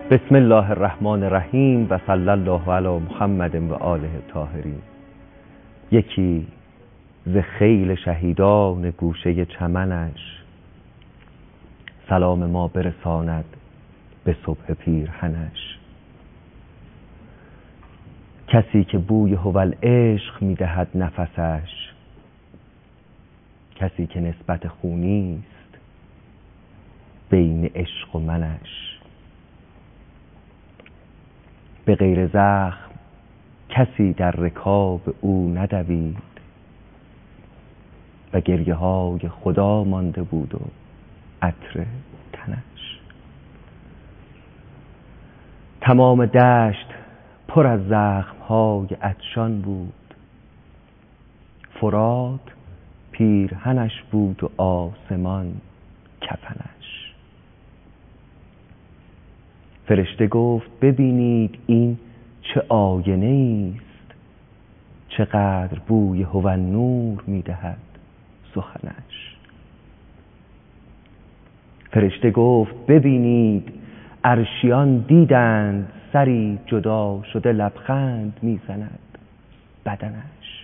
بسم الله الرحمن الرحیم و صلی الله علی محمد و آله الطاهرین. یکی ز خیل شهیدان گوشه چمنش، سلام ما برساند به صبح پیرهنش. کسی که بوی هوال عشق میدهد نفسش، کسی که نسبت خونیست بین عشق و منش. به غیر زخم کسی در رکاب او ندوید، و گریه های خدا مانده بود و عطر تنش. تمام دشت پر از زخم های عطشان بود، فرات پیرهنش بود و آسمان کفنش. فرشته گفت ببینید این چه آینه است، چقدر بوی هوالنور میدهد سخنش. فرشته گفت ببینید عرشیان دیدند سری جدا شده لبخند میزند بدنش.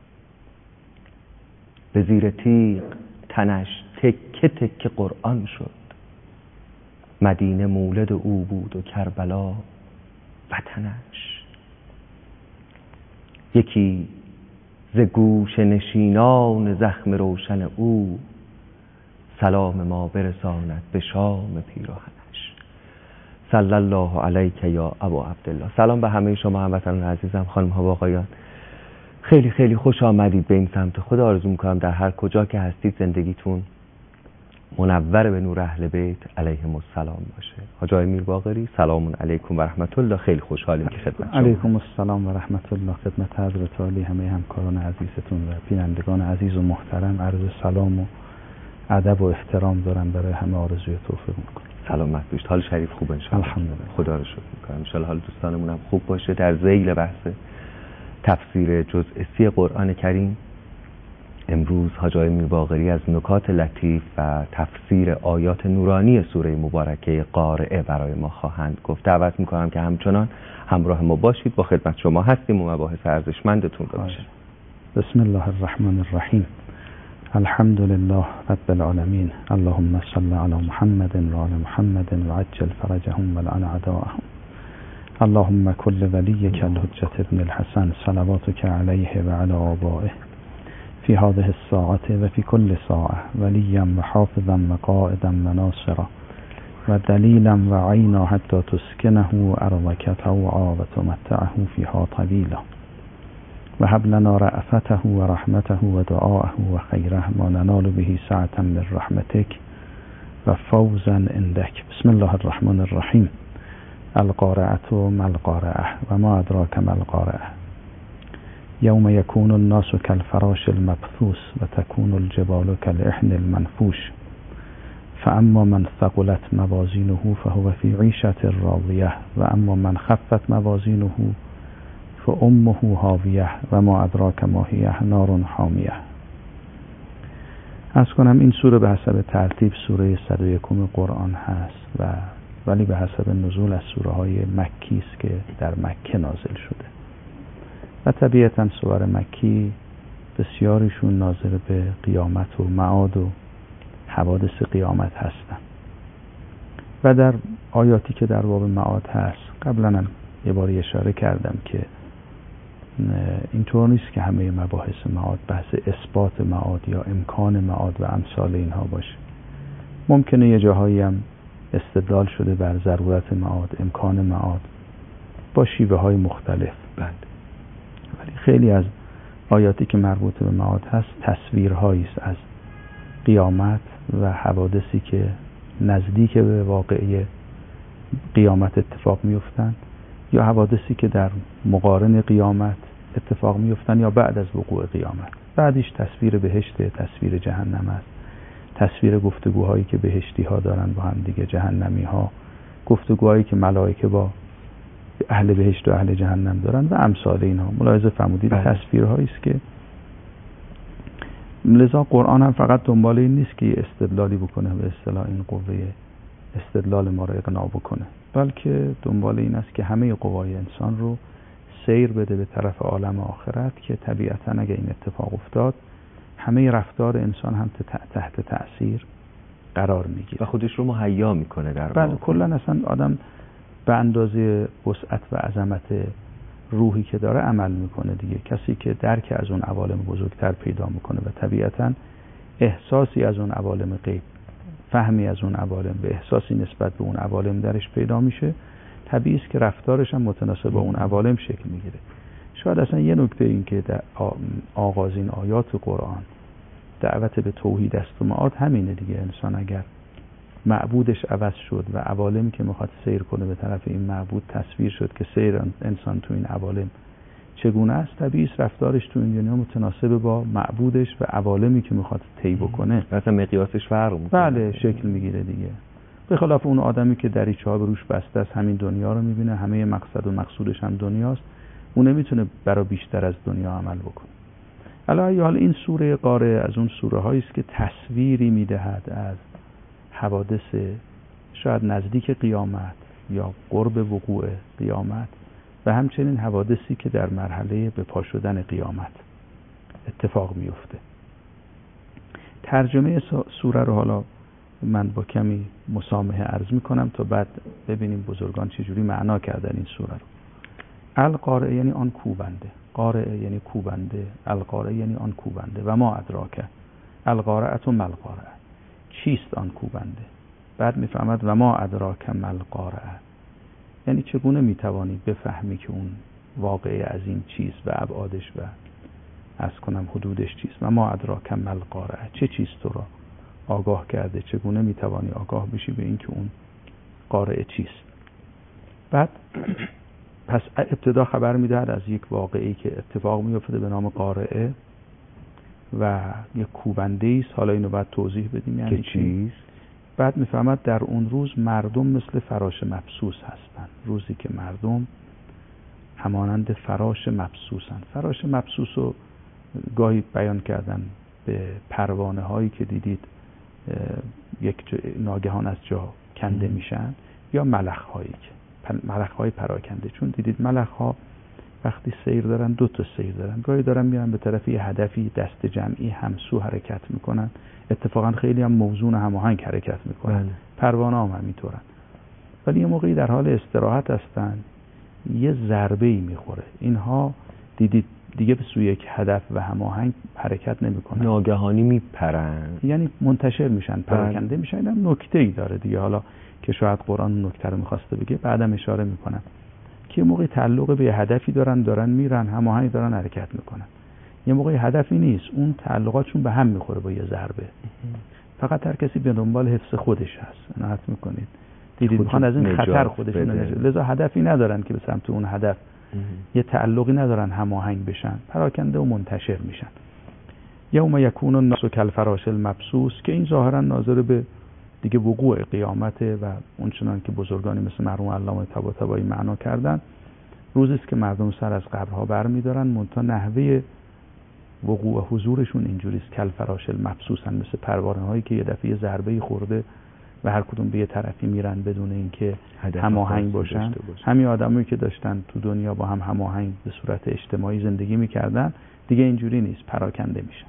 به زیر تیغ تنش تکه تکه قرآن شد، مدینه مولد او بود و کربلا وطنش. یکی ز گوش نشینان زخم روشن او، سلام ما برساند به شام پیراهنش. صلی الله علیک یا ابا عبدالله. سلام به همه شما هموطنان عزیزم، خانم ها و آقایان. خیلی خیلی خوش آمدید به این سمت. خدا آرزو میکنم در هر کجا که هستید زندگیتون منور به نور اهل بیت علیهم السلام باشه. حاج آقای میرباقری، سلام علیکم و رحمت الله. خیلی خوشحالیم که خدمت شما. علیکم السلام و رحمت الله. خدمت حضرت عالی همه همکاران عزیزتون و بینندگان عزیز و محترم عرض سلام و ادب و احترام دارم برای همه. آرزوی توفیق میکنم. سلامت باشید. حال شریف خوب ان شاء الله. الحمدلله. خدا رو شکر میکنم. ان شاء الله حال دوستانمون هم خوب باشه. در ذیل بحث تفسیر جزء 30 قرآن کریم امروز حاج آقای میرباقری از نکات لطیف و تفسیر آیات نورانی سوره مبارکه قارعه برای ما خواهند گفت. دعوت میکنم که همچنان همراه ما باشید. با خدمت شما هستیم و مباحث ارزشمندتون رو باشید. بسم الله الرحمن الرحیم. الحمد لله رب العالمین. اللهم صل علی محمد و آل محمد و عجل فرجهم و لعن اعداءهم. اللهم كل وليك الحجة ابن الحسن صلواتك عليه وعلى آبائه في هذه الساعة وفي كل ساعة وليا وحافظا وقائدا وناصرا ودليلا وعينا حتى تسكنه أرضك طوعا وتمتعه فيها طويلا وهب لنا رأفته ورحمته ودعاءه وخيره ما ننال به سعة من رحمتك وفوزا عندك. بسم الله الرحمن الرحيم. القارعة ما القارعة وما أدراك ما القارعة يوم يكون الناس كالفراش المبثوث وتكون الجبال كالعهن المنفوش فأما من ثقلت موازينه فهو في عيشة راضية وأما من خفت موازينه فأمه هاوية وما أدراك ما هي نار حامية. از کنم این سوره به حسب ترتیب سوره 101 قرآن هست ولی به حسب نزول از سوره های مکی است که در مکه نازل شده و طبیعتاً سور مکی بسیاریشون ناظر به قیامت و معاد و حوادث قیامت هستن و در آیاتی که در باب معاد هست قبلا یه باری اشاره کردم که اینطور نیست که همه مباحث معاد بحث اثبات معاد یا امکان معاد و امثال اینها باشه. ممکنه یه جاهایی هم استدلال شده بر ضرورت معاد، امکان معاد با شیوه های مختلف. ولی خیلی از آیاتی که مربوط به معاد هست تصویرهایی است از قیامت و حوادثی که نزدیک به واقعه قیامت اتفاق میفتند یا حوادثی که در مقارن قیامت اتفاق میفتند یا بعد از وقوع قیامت. بعدش تصویر بهشت، تصویر جهنم است، تصویر گفتگوهایی که بهشتی ها دارن با هم دیگه، جهنمی ها، گفتگوهایی که ملائکه با اهل بهشت و اهل جهنم دارن و امثال اینها. ملاحظه فرمودید تصویرهایی است که لذا قرآن هم فقط دنبال این نیست که استدلالی بکنه به اصطلاح این قوه استدلال ما رو اقناع بکنه، بلکه دنبال این است که همه قوای انسان رو سیر بده به طرف عالم آخرت که طبیعتاً اگه این اتفاق افتاد همه رفتار انسان هم تحت تأثیر قرار میگیره و خودش رو مهیا میکنه در واقع. واقع. کلا اصلا آدم به اندازه وسعت و عظمت روحی که داره عمل میکنه دیگه. کسی که درک از اون عوالم بزرگتر پیدا میکنه و طبیعتاً احساسی از اون عوالم غیب، فهمی از اون عوالم و احساسی نسبت به اون عوالم درش پیدا میشه، طبیعی است که رفتارش هم متناسب با اون عوالم شکل میگیره. شاید اصلا یه نکته این که در آغازین آیات قرآن دعوت به توحید است و معاد همینه دیگه. انسان اگر معبودش عوض شد و عوالمی که میخواد سیر کنه به طرف این معبود تصویر شد که سیر انسان تو این عوالم چگونه است، طبیعی است رفتارش تو این دنیا متناسب با معبودش و عوالمی که میخواد طی بکنه. مثلا مقیاسش فرق میکنه. بله، شکل میگیره دیگه. به خلاف اون آدمی که دریچه‌ها به روش بسته است، همین دنیا رو میبینه، همه مقصد و مقصودش هم دنیاست، اون نمیتونه برای بیشتر از دنیا عمل بکنه. علاوه حال این سوره قارعه از اون سوره هایی است که تصویری میدهد از حوادث شاید نزدیک قیامت یا قرب وقوع قیامت و همچنین حوادثی که در مرحله به پا شدن قیامت اتفاق میفته. ترجمه سوره رو حالا من با کمی مسامحه عرض میکنم تا بعد ببینیم بزرگان چجوری معنا کردن این سوره رو. القارعه یعنی آن کوبنده، قارعه یعنی کوبنده، القارعه یعنی آن کوبنده. و ما ادراک القارعه ما القارعه، چیست آن کوبنده؟ بعد میفهمد و ما ادراک ما القارعه، یعنی چگونه میتوانی بفهمی که اون واقعه عظیم چیست و ابعادش و عرض کنم حدودش چیست. و ما ادراک ما القارعه، چه چیز تو را آگاه کرده، چگونه میتوانی آگاه بشی به این که اون قارعه چیست. بعد پس ابتدا خبر میدهد از یک واقعی که اتفاق میفته به نام قارعه و یک کوبنده است. حالا اینو بعد توضیح بدیم یعنی چیست. بعد میفهمد در اون روز مردم مثل فراش مبثوث هستند، روزی که مردم همانند فراش مبثوثن. فراش مبثوث رو گاهی بیان کردن به پروانه هایی که دیدید یک ناگهان از جا کنده میشن، یا ملخ هایی که ملخ های پراکنده. چون دیدید ملخ ها وقتی سیر دارن دو تا سیر دارن، گاهی دارن میرن به طرف یه هدفی دست جمعی همسو حرکت میکنن، اتفاقا خیلی هم موزون هماهنگ حرکت میکنن. پروانه هم همینطورن، ولی یه موقعی در حال استراحت هستن یه ضربه ای میخوره، اینها دیدید دیگه به سوی یک هدف و هماهنگ حرکت نمیکنن، ناگهانی میپرن، یعنی منتشر میشن، پراکنده میشن. اینم نکته ای داره دیگه، حالا که شاید قرآن نکته رو میخواسته بگه بعدم اشاره میکنم که یه موقعی تعلق به هدفی دارن میرن، هماهنگ دارن حرکت میکنن. یه موقعی هدفی نیست، اون تعلقاتشون به هم میخوره با یه ضربه. فقط هر کسی به دنبال حفظ خودش هست. نهایت میکنید دیدید میخوان از این خطر خودشون نجات، لذا هدفی ندارن که به سمت اون هدف یه تعلقی ندارن هماهنگ بشن، پراکنده و منتشر میشن. یوم یکون الناس کالفراش المبثوث، که این ظاهرا ناظر به دیگه وقوع قیامته و اون چنان که بزرگانی مثل مرحوم علامه طباطبایی معنا کردن، روزی است که مردم سر از قبرها برمی‌دارن، منتها نحوه وقوع حضورشون اینجوری است کالفراش المبثوث، مثل پروانه‌هایی که یه دفعه ضربه‌ای خورده و هر کدوم به یه طرفی میرن بدون اینکه هماهنگ باشن. همین آدمایی که داشتن تو دنیا با هم هماهنگ به صورت اجتماعی زندگی میکردن دیگه اینجوری نیست، پراکنده میشن.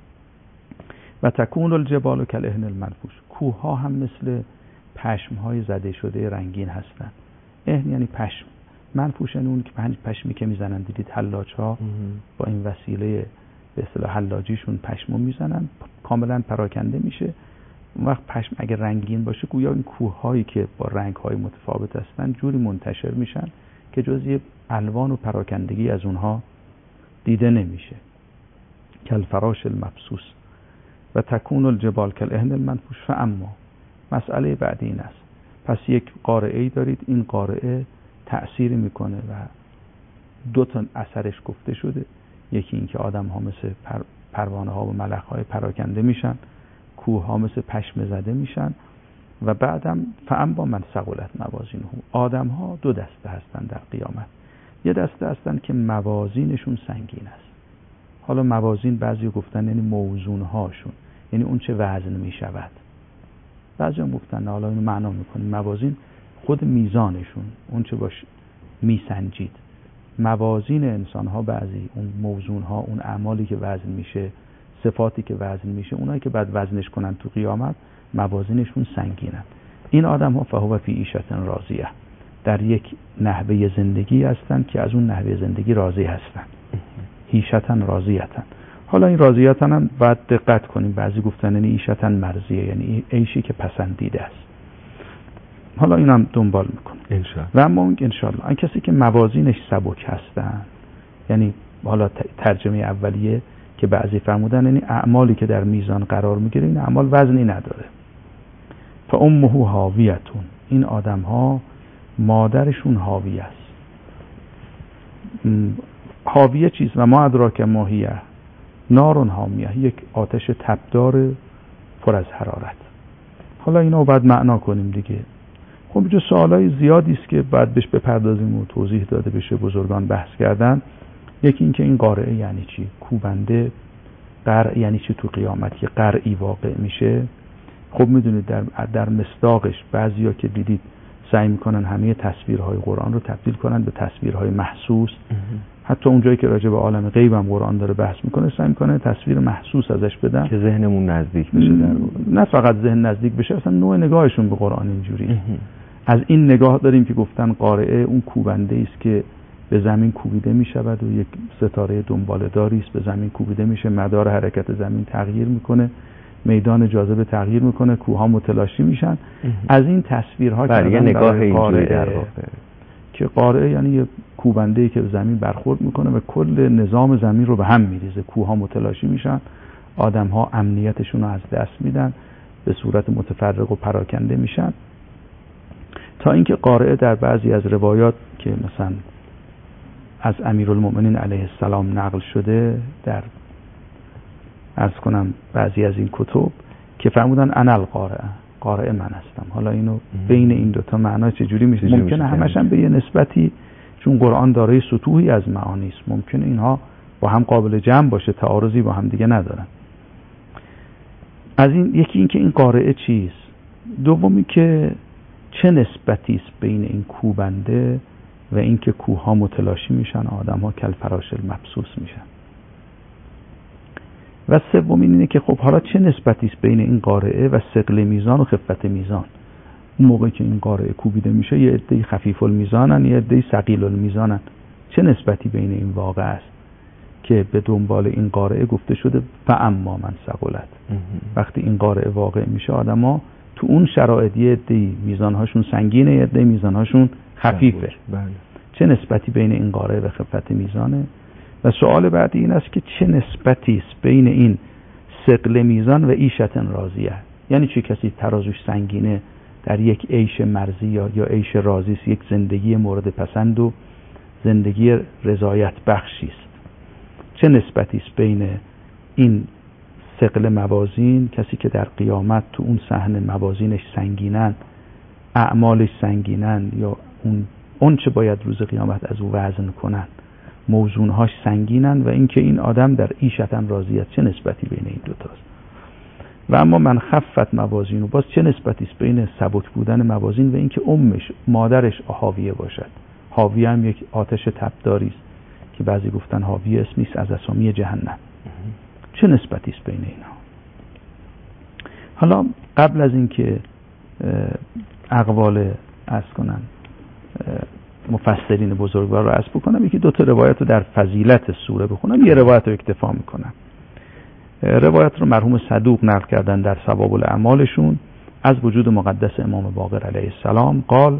و تکون الجبال کالعهن المنفوش، کوه ها هم مثل پشم های زده شده رنگین هستن. عهن یعنی پشم، منفوش یعنی اون که پشمی که میزنن، دیدید حلاج ها با این وسیله به اصطلاح حلاجیشون پشمو میزنن، کاملا پراکنده میشه. اون وقت پشم اگر رنگین باشه گویا این کوه هایی که با رنگ های متفاوت هستن جوری منتشر میشن که جزء الوان و پراکندگی از اونها دیده نمیشه. کالفراش المبثوث و تکون الجبال کالعهن المنفوش. فاما، مسئله بعدی این است، پس یک قارعه‌ای دارید، این قارعه تأثیری میکنه و دو تا اثرش گفته شده، یکی این که آدم ها مثل پروانه ها و ملخ های پراکنده میشن، کوه ها مثل پشم زده میشن، و بعدم فاما من ثقلت موازینه، آدم ها دو دسته هستن در قیامت. یه دسته هستن که موازینشون سنگین است. حالا موازین بعضی گفتن یعنی موزون هاشون، یعنی اون چه وزن می شود. بعضی‌ها گفتن حالا اینو معنا میکنیم موازین خود میزانشون اون چه باشه میسنجید. موازین انسان ها بعضی اون موزون ها اون اعمالی که وزن میشه صفاتی که وزن میشه اونایی که بعد وزنش کنن تو قیامت موازینشون سنگینن. این آدم ها فهو فی عیشة راضیه در یک نحوه زندگی هستن که از اون نحوه زندگی راضی هستن. عیشة راضیه. حالا این راضیتن هم باید دقت کنیم. بعضی گفتن یعنی عیشة مرضیه یعنی عیشی که پسندیده است. حالا اینم دنبال میکنه انشاءالله. و اما انشاءالله این کسی که موازینش سبک هستن یعنی حالا ترجمه اولیه که بعضی فرمودن یعنی اعمالی که در میزان قرار میگیره این اعمال وزنی نداره. فامه هاویتون این آدم ها مادرشون حاویه است. حاویه چیز و ما ادراک ما هیه نار حامیه یک آتش تبدار پر از حرارت. حالا اینو باید معنا کنیم دیگه. خب اینجا سوالای زیادی است که بعد بهش بپردازیم و توضیح داده بشه. بزرگان بحث کردن. یکی این که این قارعه یعنی چی؟ کوبنده قرع یعنی چی تو قیامت که قرعی واقع میشه؟ خب میدونید در مصداقش بعضیا که دیدید سعی میکنن همه تصویرهای قرآن رو تبدیل کنن به تصویرهای محسوس. حتی اونجایی که راجع به عالم غیب هم قرآن داره بحث میکنه سعی میکنه تصویر محسوس ازش بدن که ذهنمون نزدیک بشه. نه فقط ذهن نزدیک بشه، اصلا نوع نگاهشون به قرآن اینجوری. از این نگاه داریم که گفتن قارعه اون کوبنده است که به زمین کوبیده میشود و یک ستاره دنباله‌داری است به زمین کوبیده میشه، مدار حرکت زمین تغییر میکنه، میدان جاذبه تغییر میکنه، کوهها متلاشی میشن. از این تصویرها که نگاه اینجوری در واقع که قارعه یعنی یه کوبنده‌ای که به زمین برخورد میکنه و کل نظام زمین رو به هم میریزه، کوهها متلاشی میشن، آدم‌ها امنیتشون رو از دست میدن، به صورت متفرق و پراکنده میشن. تا اینکه قارعه در بعضی از روایات که مثلا از امیرالمؤمنین علیه السلام نقل شده در عرض کنم بعضی از این کتب که فرمودن انا قارعه من هستم. حالا اینو بین این دوتا معنا چجوری میشه؟ ممکنه همش هم به یه نسبتی، چون قرآن دارای سطوحی از معانی است، ممکنه اینها با هم قابل جمع باشه، تعارضی با هم دیگه ندارن. از این یکی این که این قارعه چیست، دومی که چه نسبتی است بین این کوبنده و این که کوهها متلاشی میشن، آدم‌ها کالفراش المبثوث میشن. و سومین اینه که خب حالا چه نسبتی است بین این قارعه و ثقل میزان و خفت میزان. اون موقعی که این قارعه کوبیده میشه یه عده‌ای خفیف الميزانن یه عده‌ای ثقیل الميزانن. چه نسبتی بین این واقع است که به دنبال این قارعه گفته شده فاما من ثقلت. وقتی این قارعه واقع میشه آدما تو اون شرایط یه عده‌ای میزانهاشون سنگینه یه عده‌ای میزانهاشون خفیفه. چه نسبتی بین این قارعه و خفت میزانه؟ و سوال بعدی این است که چه نسبتی است بین این ثقل میزان و عیشة راضیه؟ یعنی چه کسی ترازوش سنگینه در یک عیش مرضی یا عیش راضی است، یک زندگی مورد پسند و زندگی رضایت بخشی است. چه نسبتی است بین این ثقل موازین، کسی که در قیامت تو اون صحنه موازینش سنگینن، اعمالش سنگینن، یا اون چه باید روز قیامت از او وزن کنن موزونهاش سنگینن، و اینکه این آدم در عیشة راضیه چه نسبتی بین این دوتاست. و اما من خفت موازین، و باز چه نسبتی است بین سبک بودن موازین و اینکه مادرش حاویه باشد. حاویه هم یک آتش تبداری است که بعضی گفتن حاویه اسمی است از اسامی جهنم. چه نسبتی است بین اینها؟ حالا قبل از اینکه اقوال مفسرین بزرگوار رو عرض بکنم، یکی دو تا روایت رو در فضیلت سوره بخونم، یه روایت رو اکتفا میکنم. روایت رو مرحوم صدوق نقل کردن در ثواب الاعمالشون از وجود مقدس امام باقر علیه السلام قال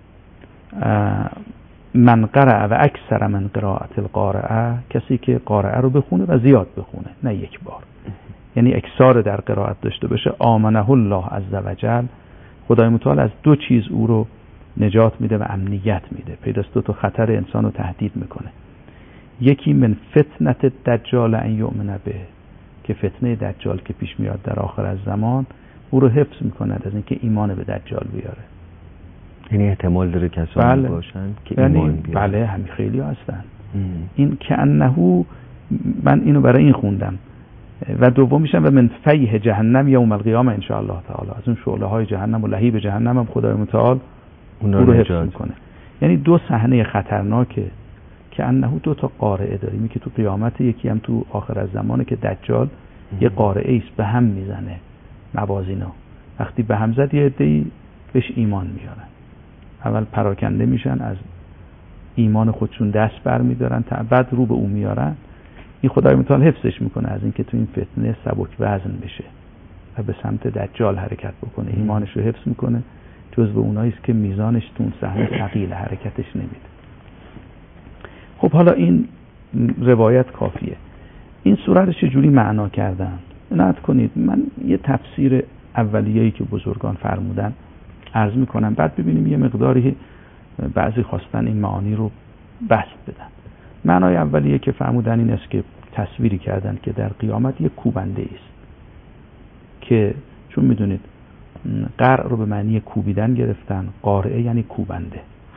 من قرأ و اکثر من قراءت القارعه، کسی که قارعه رو بخونه و زیاد بخونه، نه یک بار، یعنی اکثار در قرائت داشته باشه، آمنه الله عزوجل، خدای متعال از دو چیز او رو نجات میده و امنیت میده. پیداست دو تا خطر انسان رو تهدید میکنه. یکی من فتنه دجال ان یؤمن به، که فتنه دجال که پیش میاد در آخر از زمان او رو حفظ میکنه از اینکه ایمان به دجال بیاره. یعنی احتمال داره کسانی باشن که ایمان بیاره. بله همین خیلی هستن. این که انه، من اینو برای این خوندم، و دومیش و من فیح جهنم یوم القیامه ان شاء الله تعالی، از اون شعله های جهنم و لهیب جهنم هم خدای متعال اون رو حفظ میکنه. یعنی دو صحنه خطرناکه که انه دو تا قارعه داریم، که تو قیامت، یکی هم تو آخر از زمانه که دجال یه قارعه است به هم میزنه موازینا، وقتی به هم زد یه عده‌ای بهش ایمان میارن، اول پراکنده میشن، از ایمان خودشون دست برمیدارن، بعد رو به اون میارن. این خدای متعال حفظش میکنه از اینکه تو این فتنه سبک وزن بشه و به سمت دجال حرکت بکنه. ایمانش رو حفظ میکنه، جزو اونایی است که میزانش تو اون صحنه ثقیل، حرکتش نمیده. خب حالا این روایت کافیه. این سوره رو چجوری معنا کردن؟ عنایت کنید من یه تفسیر اولیه‌ای که بزرگان فرمودن عرض میکنم، بعد ببینیم یه مقداری بعضی خواستن این معانی رو بسط بدن. معنای اولیه که فرمودن این است که تصویری کردن که در قیامت یک کوبنده است که چون میدونید قرع رو به معنی کوبیدن گرفتن، قارعه یعنی کوبنده.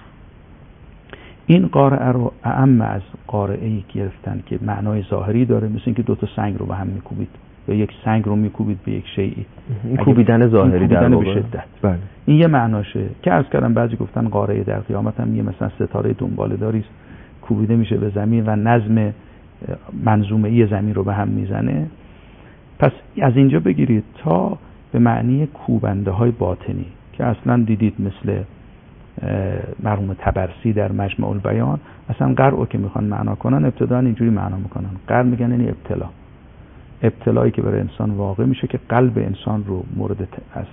این قارعه رو اعم از قارعه‌ای گرفتن که معنای ظاهری داره، مثل اینکه دو تا سنگ رو به هم میکوبید یا یک سنگ رو میکوبید به یک شیئی، این کوبیدن ظاهری در واقع به شدت. بله. این یه معناشه که عرض کردم بعضی گفتن قارعه در قیامت هم یه مثلا ستاره دنباله‌داری است، کوبیده میشه به زمین و نظم منظومه‌ای زمین رو به هم میزنه. پس از اینجا بگیرید تا به معنی کوبنده های باطنی که اصلا دیدید مثل مرحوم طبرسی در مجمع البیان اصلا قرعو که میخوان معنا کنن ابتداً اینجوری معنا میکنن، قرع میگن یعنی ابتلا، ابتلایی که برای انسان واقع میشه که قلب انسان رو مورد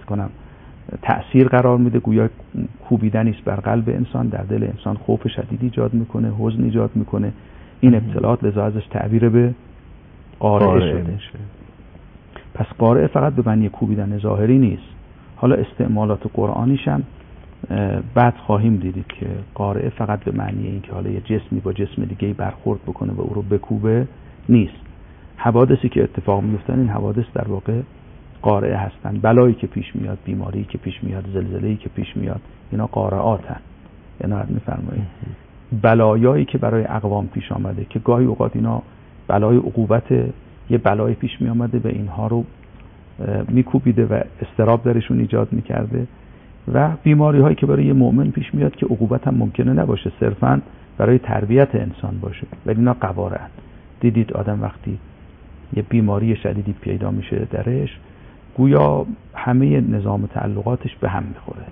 تأثیر قرار میده، گویا کوبیدنی است بر قلب انسان، در دل انسان خوف شدید ایجاد میکنه، حزن ایجاد میکنه. این ابتلاات لذا ازش تعبیر به قارعه شده. پس قارعه فقط به معنی کوبیدن ظاهری نیست. حالا استعمالات قرآنیش هم بعد خواهیم دیدید که قارعه فقط به معنی این که حالا یه جسمی با جسم دیگه برخورد بکنه و او رو بکوبه نیست. حوادثی که اتفاق میفتن این حوادث در واقع قارعه هستن. بلایی که پیش میاد، بیماری که پیش میاد، زلزله‌ای که پیش میاد، اینا قارعاتن. عنایت می‌فرمایید. بلایایی که برای اقوام پیش آمده که گاهی اوقات اینا بلای عقوبت، یه بلای پیش می آمده به اینها رو میکوبیده و استراب درشون ایجاد میکرده، و بیماری هایی که برای یه مؤمن پیش میاد که عقوبت هم ممکنه نباشه، صرفاً برای تربیت انسان باشه، ولی اینا قواره هست. دیدید آدم وقتی یه بیماری شدیدی پیدا میشه درش، گویا همه نظام تعلقاتش به هم میخوره،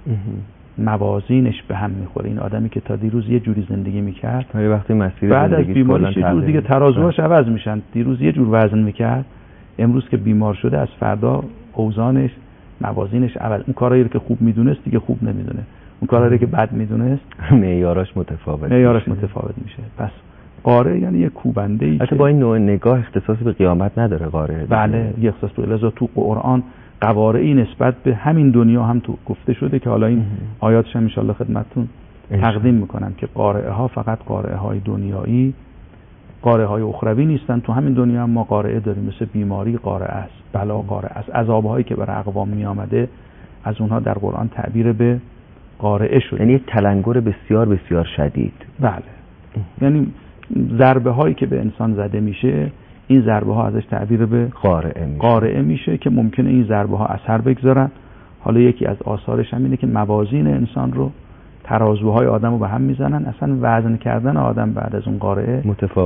موازینش به هم میخوره. این آدمی که تا دیروز یه جوری زندگی میکرد وقتی مسیر بعد از بیماریش یه جور دیگه ترازوهاش عوض میشن. دیروز یه جور وزن میکرد، امروز که بیمار شده از فردا اوزانش، موازینش عوض. اون کارایی که خوب میدونست دیگه خوب نمیدونه، اون کارایی که بد میدونست معیاراش متفاوت میشه. پس قارعه یعنی یه کوبنده‌ای که با این نوع نگاه اختصاصی به قیامت نداره قارعه. بله، یه اختصاص به لذا تو قرآن قوارعی نسبت به همین دنیا هم تو گفته شده که حالا این آیاتش هم ان شاء الله خدمتتون تقدیم میکنم که قارعه ها فقط قارعه های دنیایی، قارعه های اخروی نیستن. تو همین دنیا هم ما قارعه داریم، مثل بیماری قارعه است، بلا قارعه است، عذاب هایی که برای اقوام می آمده از اونها در قرآن تعبیر به قارعه شده. یعنی تلنگر بسیار بسیار شدید. بله، یعنی ضربه هایی که به انسان زده میشه، این ضربه ها ازش تعبیر به قارعه میشه که ممکنه این ضربه ها اثر بگذارن. حالا یکی از آثارش هم اینه که موازین انسان رو، ترازوهای آدم رو به هم میزنن، اصلا وزن کردن آدم بعد از اون قارعه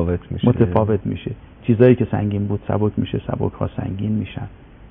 متفاوت میشه. چیزایی که سنگین بود سبک میشه، سبک ها سنگین میشن.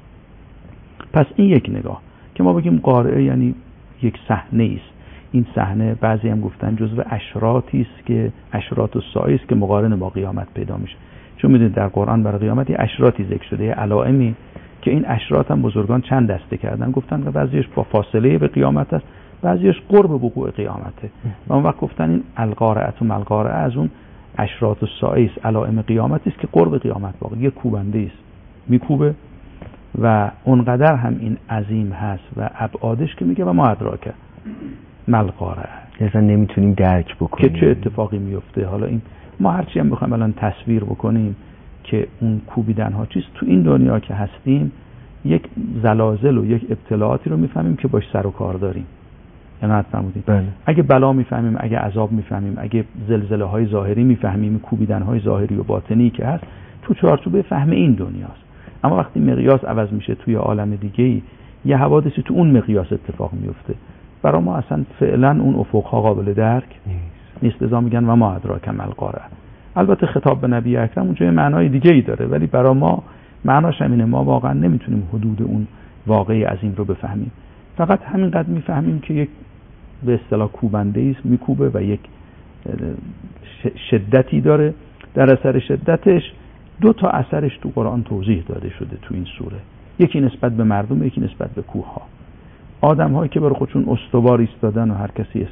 پس این یک نگاه که ما بگیم قارعه یعنی یک صحنه است. این صحنه بعضی هم گفتن جزو اشراطی است که اشراط الساعه است که مقارن با قیامت پیدا میشه. چون میدونید در قرآن برای قیامت یه اشراطی ذکر شده، یه علائمی که این اشراط هم بزرگان چند دسته کردن. گفتن که بعضیش با فاصله به قیامت است، بعضیش قرب وقوع قیامته. و اون وقت گفتن این القارعه و ملقارعه از اون اشراط الساعه است، علائم قیامت است که قرب قیامت واقع یه کوبنده است میکوبه و اونقدر هم این عظیم هست و ابعادش که میگه و ما ادراک ملقارعه، اصلا نمیتونیم درک بکنیم که چه اتفاقی میفته. حالا این ما هرچی هم بخوایم الان تصویر بکنیم که اون کوبیدن ها چیست، تو این دنیا که هستیم یک زلازل و یک ابتلاعاتی رو میفهمیم که باش سر و کار داریم. عنایت فرمودید. بله. اگه بلا میفهمیم، اگه عذاب میفهمیم، اگه زلزله های ظاهری میفهمیم، کوبیدن های ظاهری و باطنی که هست، تو چارچوب فهم این دنیاست. اما وقتی مقیاس عوض میشه توی عالم دیگه‌ای، یه حوادثی تو اون مقیاس اتفاق میفته، برای ما اصلا فعلا اون افق‌ها قابل درک نیست. لذا میگن و ما ادراک ما القارعه. البته خطاب به نبی اکرم اونجا یه معنای دیگه‌ای داره، ولی برای ما معناش همینه. ما واقعا نمیتونیم حدود اون واقعی عظیم رو بفهمیم، فقط همینقدر میفهمیم که یک به اصطلاح کوبنده است، میکوبه و یک شدتی داره. در اثر شدتش دو تا اثرش تو قرآن توضیح داده شده تو این سوره، یکی نسبت به مردم، یکی نسبت به کوه‌ها. آدم‌هایی که برای خودشون استوار ایستادن و هر کسی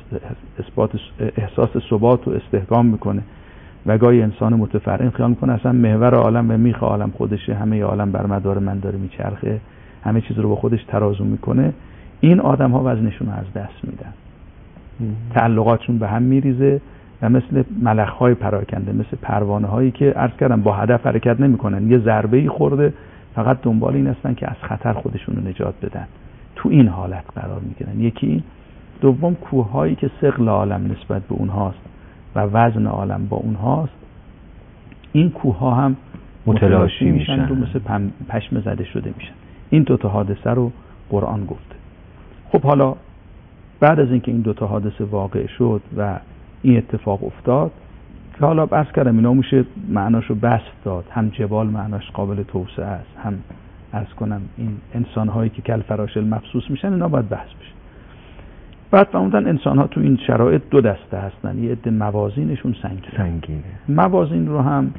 احساس ثبات و استحکام میکنه و گاهی انسان متفرعن خیال میکنه اصلا محور عالم و میخ عالم خودشه، همه عالم بر مدار من داره میچرخه، همه چیز رو با خودش ترازو میکنه. این آدم‌ها وزنشون رو از دست میدن، تعلقاتشون به هم میریزه و مثل ملخ‌های پراکنده، مثل پروانه‌هایی که عرض کردم با هدف حرکت نمی‌کنن، یه ضربه‌ای خورده فقط دنبال این هستن که از خطر خودشون رو نجات بدن، تو این حالت قرار میگیرن. یکی دوم کوه‌هایی که ثقل عالم نسبت به اونهاست و وزن عالم با اونهاست، این کوه‌ها هم متلاشی میشن و مثل پشم زده شده میشن. این دو تا حادثه رو قرآن گفته. خب حالا بعد از اینکه این دو تا حادثه واقع شد و این اتفاق افتاد که حالا بحث کردم اینا میشه معناشو بسط داد، هم جبال معناش قابل توسعه است، هم عرض کنم این انسان‌هایی که کل فراشل مبسوس میشن اینا باید بحث بشه. بعد فرمودن انسان‌ها تو این شرایط دو دسته هستن، یه عده موازینشون سنگینه. موازین رو هم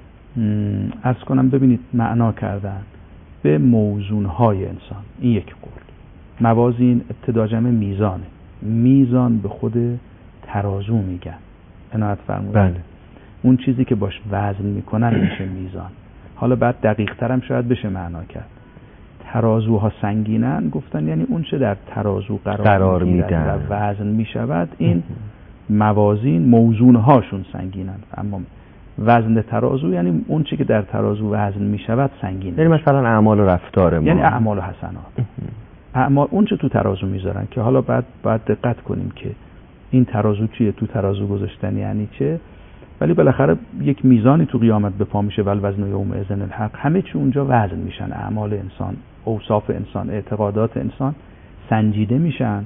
عرض کنم ببینید معنا کردن به موزون‌های انسان. این یک قول. موازین ابتدا جمع میزانه، میزان به خود ترازو میگن، عنایت فرمودن. بله. اون چیزی که باش وزن میکنن میشه میزان. حالا بعد دقیق ترم شاید بشه معنا کرد. ترازوها سنگینن گفتن یعنی اون چه در ترازو قرار میدن و وزن میشود، این موازین موزونهاشون سنگینن، اما وزن ترازو یعنی اون چی که در ترازو وزن میشود سنگینه. یعنی مثلا اعمال و رفتار ما، یعنی اعمال و حسنات، اعمال اون چه تو ترازو میذارن که حالا بعد دقت کنیم که این ترازو چیه، تو ترازو گذاشتن یعنی چه. ولی بالاخره یک میزانی تو قیامت به پا میشه، والوزن یومئذ الحق، همه چی اونجا وزن میشن، اعمال انسان، اوصاف انسان، اعتقادات انسان سنجیده میشن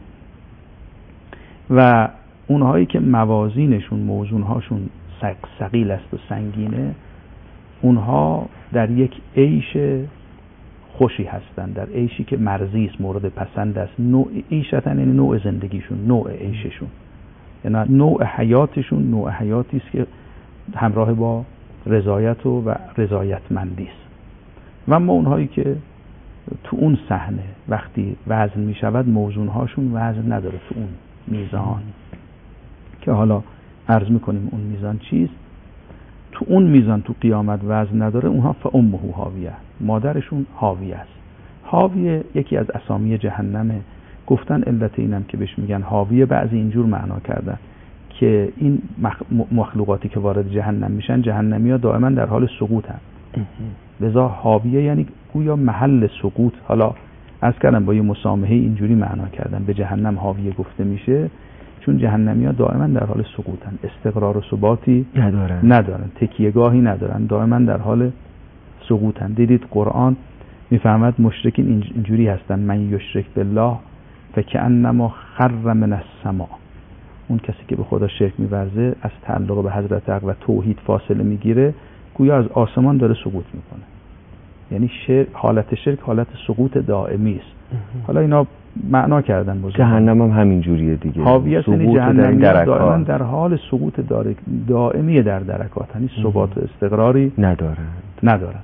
و اونهایی که موازینشون موزونهاشون ثقیل است و سنگینه، اونها در یک عیش خوشی هستن، در عیشی که مرضی است، مورد پسند است. نوع عیشتن یعنی نوع زندگیشون، نوع عیششون، یعنی نوع حیاتشون نوع حیاتی است که همراه با رضایت و رضایتمندی است. و اما اونهایی که تو اون صحنه وقتی وزن می شود موزونهاشون وزن نداره تو اون میزان که حالا عرض میکنیم اون میزان چیست. تو اون میزان تو قیامت وزن نداره، اونها فامه هاویه، مادرشون هاویه است. هاویه یکی از اسامی جهنمه. گفتن علت اینم که بهش میگن هاویه، بعضی اینجور معنا کردن که این مخلوقاتی که وارد جهنم میشن، جهنمیا دائما در حال سقوطن، لذا هاویه یعنی گویا محل سقوط. حالا عرض کردم با یه مسامحه اینجوری معنا کردن به جهنم هاویه گفته میشه، چون جهنمیا دائما در حال سقوطن، استقرار و ثباتی ندارن، تکیهگاهی ندارن، دائما در حال سقوطن. دیدید قرآن میفهمد مشرکین اینجوری هستن، من یشرک بالله فکأنما خر من السماء. اون کسی که به خدا شرک می‌ورزه، از تعلق به حضرت حق و توحید فاصله میگیره، گویا از آسمان داره سقوط میکنه. یعنی حالت شرک حالت سقوط دائمی است. حالا اینا معنا کردن بزرگ. جهنم هم همین جوریه دیگه، حاویه یعنی جهنم دائما در حال سقوط دائمی در درکات، یعنی ثبات و استقراری ندارن.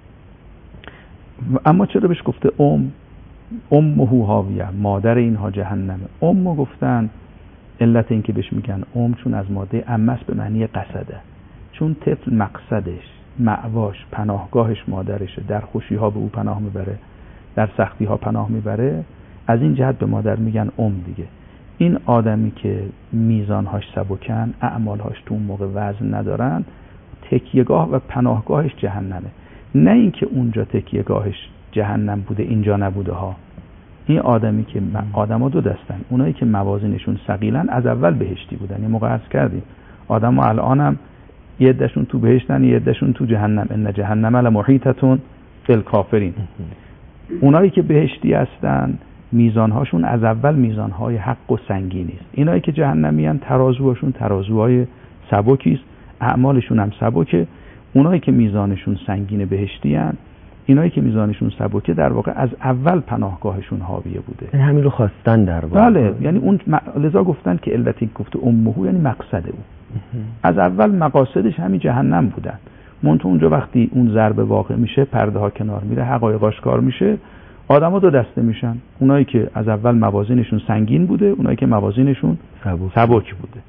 اما چرا بهش گفته امه هاویه، مادر اینها جهنمه. امو گفتن علت این که بهش میگن چون از ماده امس به معنی قصده، چون طفل مقصدش، مأواش، پناهگاهش مادرشه، در خوشی ها به او پناه میبره، در سختی ها پناه میبره، از این جهت به مادر میگن دیگه. این آدمی که میزانهاش سبکن، اعمالهاش تو اون موقع وزن ندارن، تکیهگاه و پناهگاهش جهنمه. نه اینکه اونجا تکیهگاهش جهنم بوده اینجا نبوده ها. این آدمی که آدما دو دستن، اونایی که موازینشون ثقیلن از اول بهشتی بودن. یه موقع عرض کردیم آدما الانم یه عدهشون تو بهشتن، یه عدهشون تو جهنم. ان جهنم لمحیطه الکافرین. اونایی که بهشتی هستن میزانهاشون از اول میزانهای حق و سنگینی است. اینایی که جهنمی ان ترازوهاشون ترازوهای سبکی است، اعمالشون هم سبکه. اونایی که میزانشون سنگین بهشتی ان، اینایی که میزانشون سبکه در واقع از اول پناهگاهشون حاویه بوده. این همین رو خواستن در واقع. بله، یعنی اون لذا گفتن که علتی گفته امه یعنی مقصد او. از اول مقاصدش همین جهنم بودن. منتها اونجا وقتی اون ضرب واقع میشه، پرده ها کنار میره، حقایق آشکار میشه، آدما دو دسته میشن. اونایی که از اول موازینشون سنگین بوده، اونایی که موازینشون سبک بوده.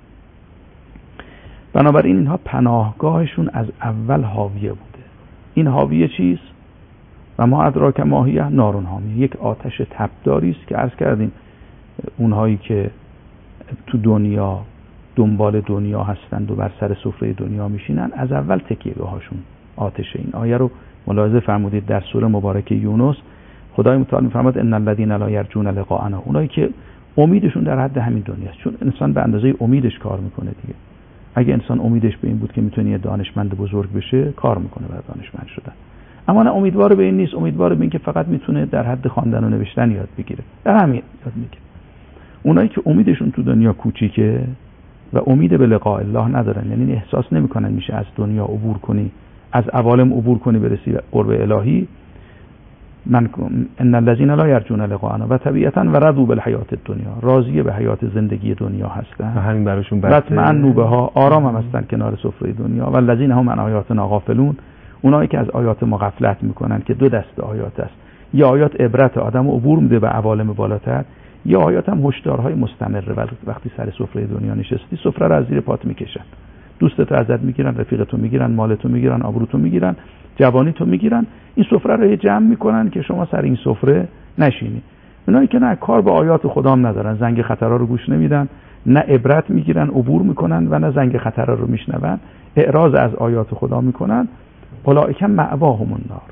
بنابراین اینها پناهگاهشون از اول حاویه بوده. این حاویه چیست؟ و ما ادراک ما هی نارون حامیه، یک آتش تبداری است که عرض کردیم اونهایی که تو دنیا دنبال دنیا هستند و بر سر سفره دنیا میشینن، از اول تکیهگاهاشون آتشه. این آیه رو ملاحظه فرمودید در سوره مبارکه یونس، خدای متعال میفرماد ان الذين لا يرجون لقاءنا، اونایی که امیدشون در حد همین دنیاست. چون انسان به اندازه امیدش کار میکنه دیگه. اگه انسان امیدش به این بود که میتونه یه دانشمند بزرگ بشه، کار میکنه برای دانشمند شدن. اما نه، امیدوار به این نیست، امیدوار به این که فقط میتونه در حد خواندن و نوشتن یاد بگیره. در همین یاد میگیره. اونایی که امیدشون تو دنیا کوچیکه و امید به لقاء الله ندارن، یعنی احساس نمیکنن میشه از دنیا عبور کنی، از عوالم عبور کنی برسی به قرب الهی. من ان الذين لا يرجون لقاءنا و طبیعتا و رضوا بالحیات الدنیا، راضیه به حیات زندگی دنیا هستن، همین براشون بسته، اطمئنوا بها، آرام هم هستن کنار سفره دنیا. و الذين هم عن آیاتنا غافلون، اونایی که از آیات ما غفلت میکنن، که دو دسته آیات است. یا آیات عبرت آدم عبور میده به عوالم بالاتر، یا آیات هم هشدارهای مستمره. وقتی سر سفره دنیا نشستی، سفره رو از زیر پات میکشن، دوستت ازت میگیرن، رفیقتو میگیرن، مالتو میگیرن، آبروتو میگیرن، جوانیتو میگیرن. این سفره رو جمع میکنن که شما سر این سفره نشینی. اونایی که نه کار با آیات خدا هم ندارن، زنگ خطرها رو گوش نمیدن، نه عبرت میگیرن عبور میکنن و نه زنگ خطرها رو میشنون، اعراض از آیات خدا میکنن، اولئک مأواهم النار،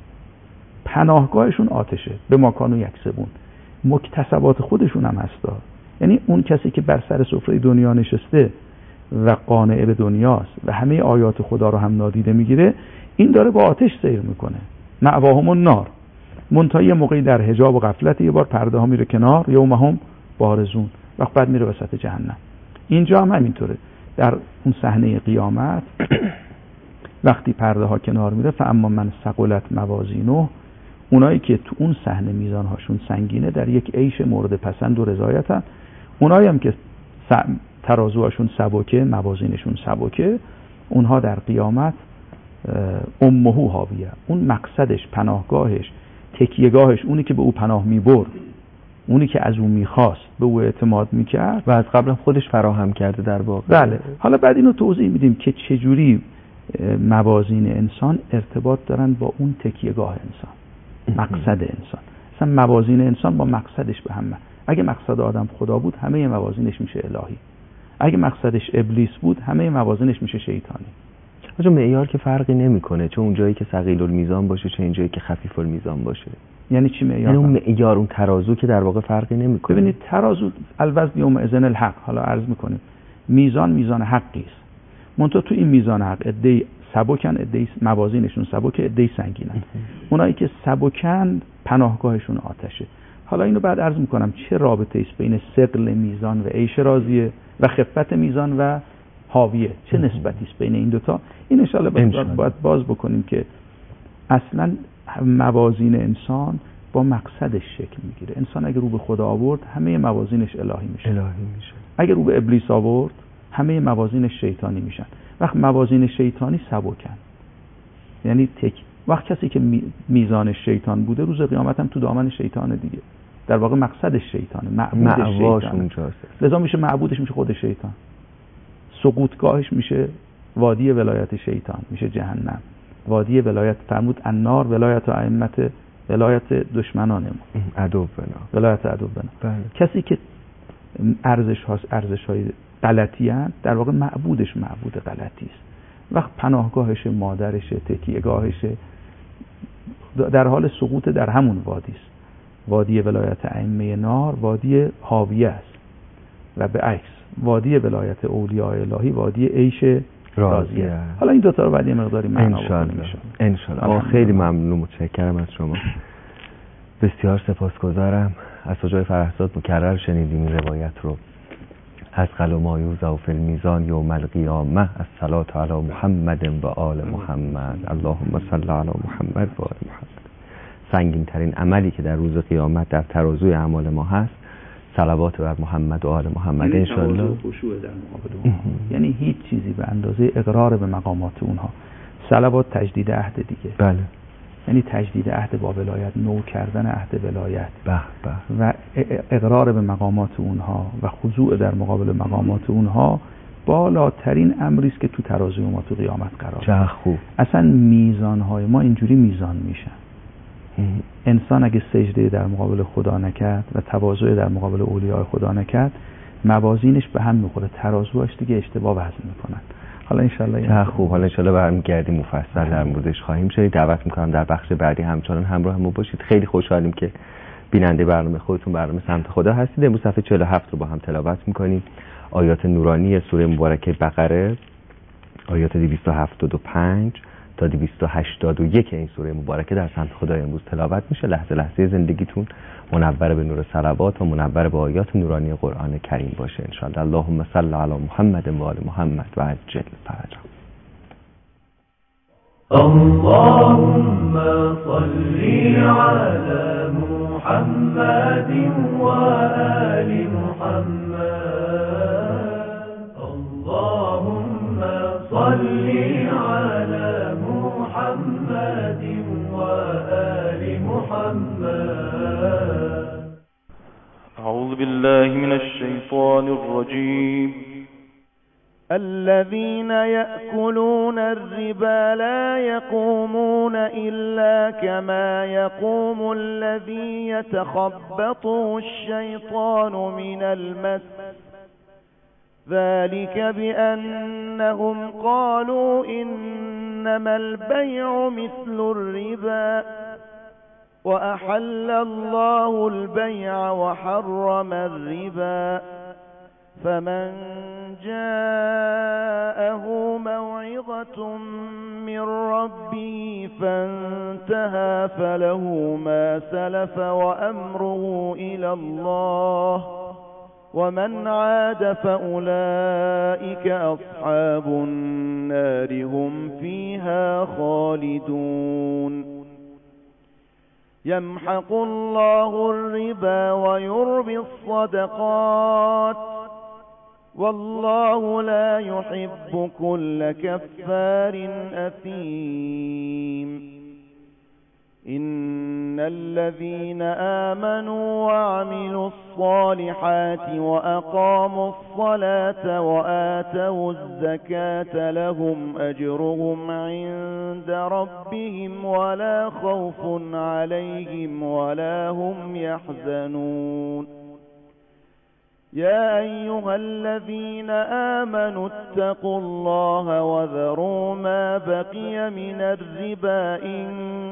پناهگاهشون آتشه. به ما کانوا یکسبون، مکتسبات خودشون هم هستا. یعنی اون کسی که بر سر سفره دنیا نشسته و قانع به دنیاست و همه آیات خدا رو هم نادیده میگیره، این داره با آتش سیر میکنه. مأواهم النار، منتها یه موقعی در حجاب و غفلت یه بار پرده ها میره کنار، یومهم بارزون، وقت بعد میره وسط جهنم. اینجا هم همینطوره. در اون صحنه قیامت وقتی پرده ها کنار میره، فاما من ثقلت موازینه، اونایی که تو اون صحنه میزان هاشون سنگینه در یک عیش مورد پسند و رضایتن. اونایی هم که ترازوهاشون سبکه، موازینشون سبکه، اونها در قیامت امه حاویه، اون مقصدش، پناهگاهش، تکیهگاهش، اونی که به او پناه میبرد، اونی که از او میخواست، به او اعتماد میکرد و از قبل خودش فراهم کرده در واقع. بله. حالا بعد اینو توضیح میدیم که چجوری موازین انسان ارتباط دارن با اون تکیهگاه انسان، مقصد انسان. مثلا موازین انسان با مقصدش به هم. اگه مقصد آدم خدا بود، همه موازینش میشه الهی. اگه مقصدش ابلیس بود، همه موازینش میشه شیطانی. آجا معیار که فرقی نمیکنه، چه اون جایی که ثقیل المیزان باشه، چه این جایی که خفیف المیزان باشه. یعنی چی معیار؟ یعنی اون معیار، اون ترازو که در واقع فرقی نمیکنه. ببینید ترازو الوزن یوم اذن الحق، حالا عرض میکنیم میزان حقی است. منتها تو این میزان حق عده‌ای سبکن، عده‌ای موازینشون سبکه، عده‌ای سنگینن. اونایی که سبکن پناهگاهشون آتشه. حالا اینو بعد عرض میکنم چه رابطه است بین ثقل میزان و عیش راضیه و خفت میزان و حاویه، چه نسبتی است بین این دوتا. این ان شاءالله باید باز بکنیم که اصلا موازین انسان با مقصدش شکل میگیره. انسان اگه رو به خدا آورد، همه موازینش الهی میشه. اگه رو به ابلیس آورد، همه موازینش شیطانی میشن. وقت موازین شیطانی سبکن، یعنی وقت کسی که میزانش شیطان بوده، روز قیامت هم تو دامن شیطانه دیگه. در واقع مقصدش شیطانه، معبودش شیطانه. لذا میشه معبودش میشه خود شیطان. سقوطگاهش میشه وادی ولایت شیطان، میشه جهنم. وادی ولایت فرمود النار ولایت ائمه، ولایت دشمنان ما، عدو بنا، ولایت عدو بنا. کسی که ارزش‌های غلطی هست، در واقع معبودش معبود غلطی است. وقت پناهگاهش مادرش، تکیهگاهش، در حال سقوط در همون وادی است. وادی ولایت ائمه نار وادی حاویه است و به عکس وادی ولایت اولیاء الهی وادی عیش راضیه. حالا این دوتا رو بعد یه مقداری معنا بکنیم ان شاء الله. خیلی ممنون و متشکرم از شما. بسیار سپاسگزارم. از حجای فرهزاد مکرر شنیدیم این روایت رو. از قل ما یوزع فی المیزان یوم القیامه الصلاة علی محمد و آل محمد اللهم صل علی محمد و آل محمد. سنگین ترین عملی که در روز قیامت در ترازوی اعمال ما هست صلوات بر محمد و آل محمد ان شاء الله. خشوع در مقابل اونها، یعنی هیچ چیزی به اندازه اقرار به مقامات اونها. صلوات تجدید عهد دیگه. بله. یعنی تجدید عهد با ولایت، نو کردن عهد ولایت و اقرار به مقامات اونها و خضوع در مقابل مقامات اونها بالاترین امری است که تو ترازوی ما تو قیامت قرار چه خوب. اصلا میزانهای ما اینجوری میزان میشن. انسان اگه سجده در مقابل خدا نکرد و تواضع در مقابل اولیاء خدا نکرد، موازینش به هم میخوره، ترازوهاش دیگه اشتباه وزن میکنن. حالا انشالله خوب. حالا انشالله برمیگردیم مفصل در موردش خواهیم شد. دعوت میکنم در بخش بعدی همچنان همراه ما باشید. خیلی خوشحالیم که بیننده برنامه خودتون برنامه سمت خدا هستید. امروز صفحه 47 رو با هم تلاوت میکنیم. آیات نورانی سوره مبارکه بقره، آیات 275 تا 281 این سوره مبارکه در سمت خدا امروز تلاوت میشه. لحظه لحظه زندگیتون منور به نور صلوات و منور به آیات نورانی قرآن کریم باشه ان شاء الله. اللهم صل علی محمد و آل محمد و عجل فرجهم. اللهم صل على محمد و آل محمد. اللهم صل على محمد و آل محمد. أعوذ بالله من الشيطان الرجيم. الذين يأكلون الربا لا يقومون إلا كما يقوم الذي يتخبطه الشيطان من المس، ذلك بأنهم قالوا إنما البيع مثل الربا وأحل الله البيع وحرم الربا، فمن جاءه موعظة من ربه فانتهى فله ما سلف وأمره إلى الله ومن عاد فأولئك أصحاب النار هم فيها خالدون. يمحق الله الربا ويربي الصدقات والله لا يحب كل كفار أثيم. إن الذين آمنوا وعملوا الصالحات وأقاموا الصلاة وآتوا الزكاة لهم أجرهم عند ربهم ولا خوف عليهم ولا هم يحزنون. يا أيها الذين آمنوا اتقوا الله وذروا ما بقي من الربا إن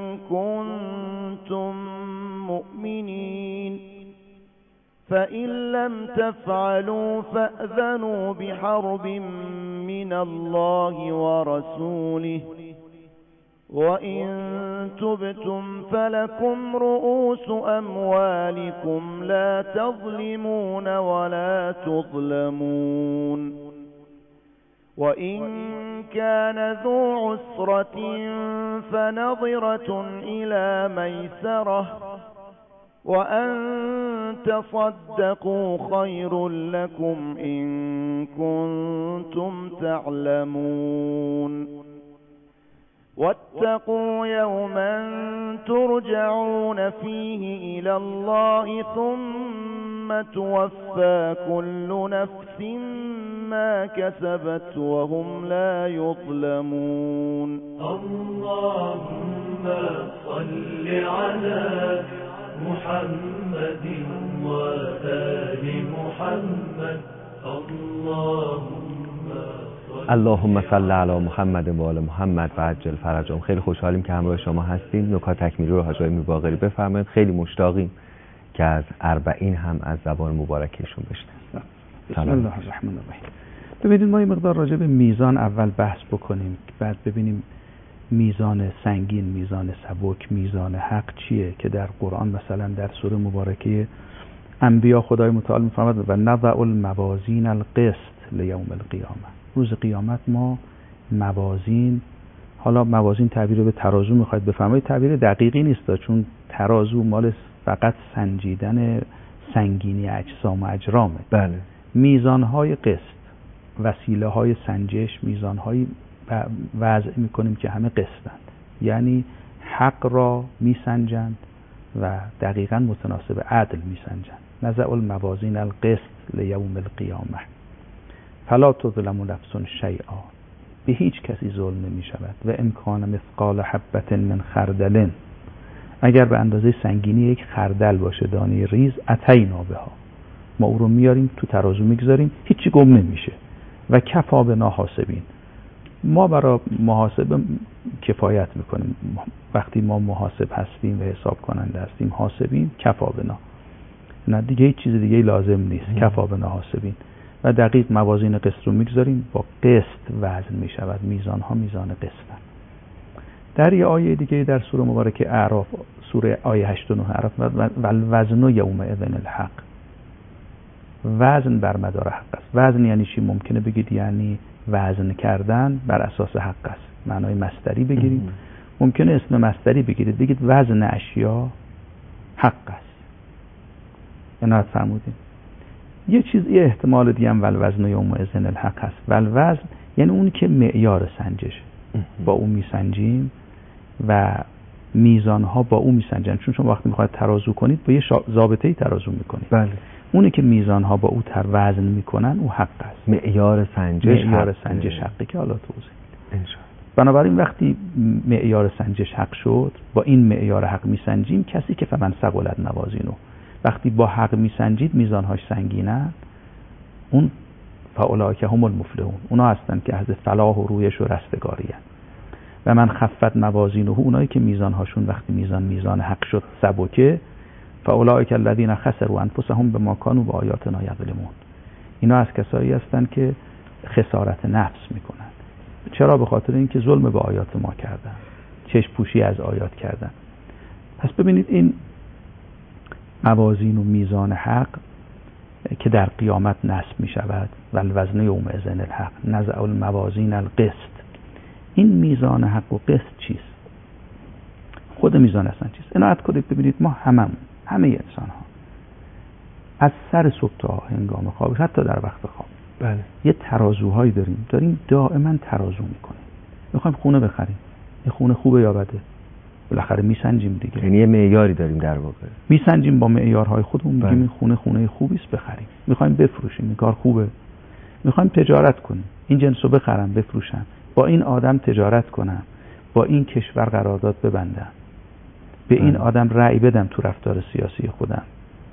كنتم مؤمنين، فإن لم تفعلوا فأذنوا بحرب من الله ورسوله، وإن تبتم فلكم رؤوس أموالكم لا تظلمون ولا تظلمون. وإن كان ذو عسرة فنظرة إلى ميسرة وأن تصدقوا خير لكم إن كنتم تعلمون. واتقوا يوما ترجعون فيه إلى الله ثم توفى كل نفس ما كسبت وهم لا يظلمون. اللهم صل على محمد وآل محمد. اللهم صل علی محمد و آل محمد و عجل فرجهم. خیلی خوشحالیم که همراه شما هستیم. نکات تکمیلی رو حاج آقای میرباقری بفرمایید. خیلی مشتاقیم که از اربعین هم از زبان مبارکشون بشنویم. بسم الله الرحمن الرحیم. ببینید ما یه مقدار راجع به میزان اول بحث بکنیم، بعد ببینیم میزان سنگین، میزان سبک، میزان حق چیه که در قرآن مثلا در سوره مبارکه انبیا خدای متعال میفرماد و نضع الموازین القسط لیوم القیامه. روز قیامت ما موازین، حالا موازین تعبیر به ترازو میخواید بفرمایید، تعبیر دقیقی نیست چون ترازو مال فقط سنجیدن سنگینی اجسام و اجرامه. بله. میزانهای قسط، وسیله های سنجش، میزانهای وضع میکنیم که همه قسطند، یعنی حق را میسنجند و دقیقاً متناسب عدل میسنجند. نضع الموازین القسط لیوم القیامه فلا تظلم نفس شیئا، به هیچ کسی ظلم نمی شود. و امکان مثقال حبة من خردل، اگر به اندازه سنگینی یک خردل باشه، دانه ریز، اتینا بها، ما او رو میاریم تو ترازو میگذاریم، هیچی گم نمیشه. و کفا بنا حاسبین، ما برای محاسبه کفایت میکنیم. وقتی ما محاسب هستیم و حساب کننده هستیم، حاسبیم، کفا بنا، نه دیگه هیچ چیز دیگه لازم نیست. کفا بنا حاسبین. و دقیق موازین قسط رو میگذاریم، با قسط وزن میشود. میزان ها میزان قسطن. در یه آیه دیگه در سوره مبارکه اعراف، سوره آیه 8 و 9 اعراف، والوزن یومئذ الحق، وزن بر مدار حق است. وزن یعنی چی؟ ممکنه بگید یعنی وزن کردن بر اساس حق است، معنای مصدری بگیرید، ممکنه اسم مصدری بگیرید بگید وزن اشیا حق است. عنایت فرمودید. یه احتمال دیگه هم والوزن یومئذ الحق هست. والوزن یعنی اون که معیار سنجش، با اون میسنجیم و میزان ها با اون میسنجن، چون شما وقتی میخواید ترازو کنید با یه ضابطه‌ای ترازو میکنید. بله. اونی که میزان ها با او وزن میکنن او حق است. معیار سنجش حقه که حالا توضیح میدم. بنابراین وقتی معیار سنجش حق شد، با این معیار حق میسنجیم کسی که فمن ثقلت موازینه. وقتی با حق میسنجید میزانهاش سنگینن، اون فاولئک هم المفلحون، اونا هستن که از فلاح و رویش و رستگاری هستن. و من خفت موازینه، اونایی که میزانهاشون وقتی میزان حق شد سبکه، فاولئک الذین خسروا انفسهم بما کانوا بآیاتنا یظلمون، اینا از کسایی هستن که خسارت نفس میکنن. چرا؟ به خاطر اینکه ظلم به آیات ما کردن، چشم پوشی از آیات کردن. پس ببینید این موازین و میزان حق که در قیامت نصب می شود، والوزن یومئذ الحق نضع الموازین القسط، این میزان حق و قسط چیست؟ خود میزان اصلا چیست؟ عنایت کنید ببینید ما همه انسان ها از سر صبح تا هنگام خواب، حتی در وقت خواب، بله، یه ترازوهایی داریم دائما ترازو میکنیم. میخوایم خونه بخریم، این خونه خوبه یا بده، بالاخره میسنجیم دیگه. یعنی یه معیاری داریم در واقع، میسنجیم با معیارهای خودمون، میگیم این خونه خوبی است بخریم. میخوایم بفروشیم، این کار خوبه. میخوایم تجارت کنیم، این جنسو بخرم بفروشم، با این آدم تجارت کنم، با این کشور قرارداد ببندم، به این آدم رأی بدم تو رفتار سیاسی خودم،